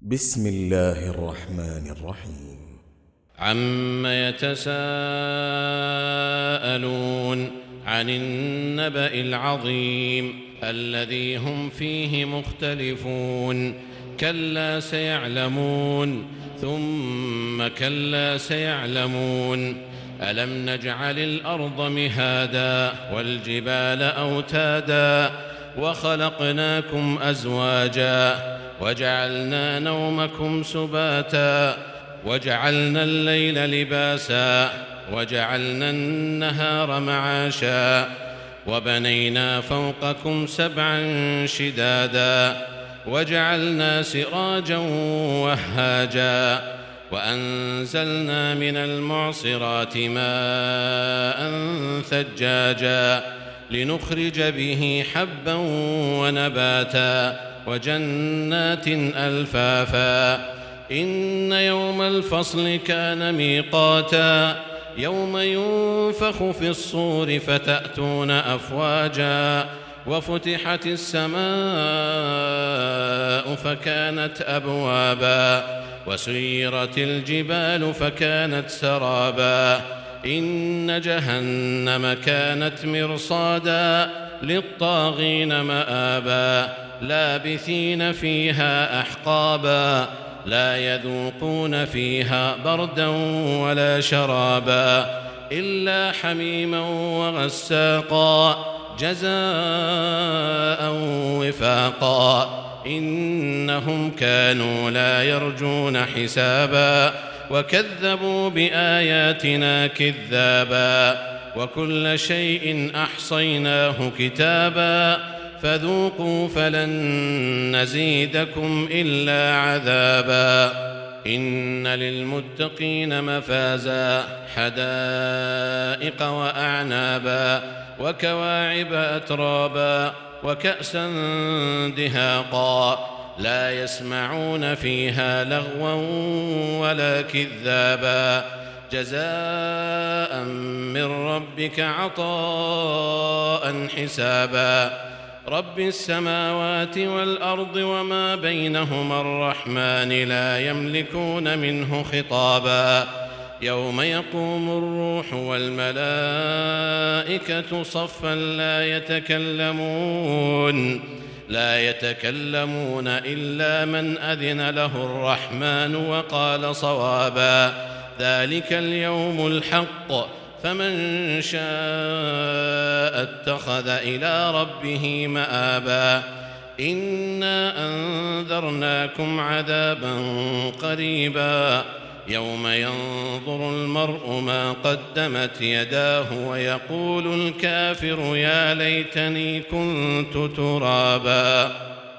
بسم الله الرحمن الرحيم. عم يتساءلون عن النبأ العظيم الذي هم فيه مختلفون كلا سيعلمون ثم كلا سيعلمون ألم نجعل الأرض مهادا والجبال أوتادا وخلقناكم أزواجا وجعلنا نومكم سباتا وجعلنا الليل لباسا وجعلنا النهار معاشا وبنينا فوقكم سبعا شدادا وجعلنا سراجا وهاجا وأنزلنا من المعصرات ماء ثجاجا لنخرج به حبا ونباتا وجنات ألفافا إن يوم الفصل كان ميقاتا يوم ينفخ في الصور فتأتون أفواجا وفتحت السماء فكانت أبوابا وسيرت الجبال فكانت سرابا إن جهنم كانت مرصادا للطاغين مآبا لابثين فيها أحقابا لا يذوقون فيها بردا ولا شرابا إلا حميما وغساقا جزاء وفاقا إنهم كانوا لا يرجون حسابا وكذبوا بآياتنا كذابا وكل شيء أحصيناه كتابا فذوقوا فلن نزيدكم إلا عذابا إن للمتقين مفازا حدائق وأعنابا وكواعب أترابا وكأسا دهاقا لا يسمعون فيها لغوا ولا كذابا جزاء من ربك عطاء حسابا رب السماوات والأرض وما بينهما الرحمن لا يملكون منه خطابا يوم يقوم الروح والملائكة صفا لا يتكلمون إلا من أذن له الرحمن وقال صوابا ذلك اليوم الحق فمن شاء اتخذ إلى ربه مآبا إنا أنذرناكم عذابا قريبا يوم ينظر المرء ما قدمت يداه ويقول الكافر يا ليتني كنت ترابا.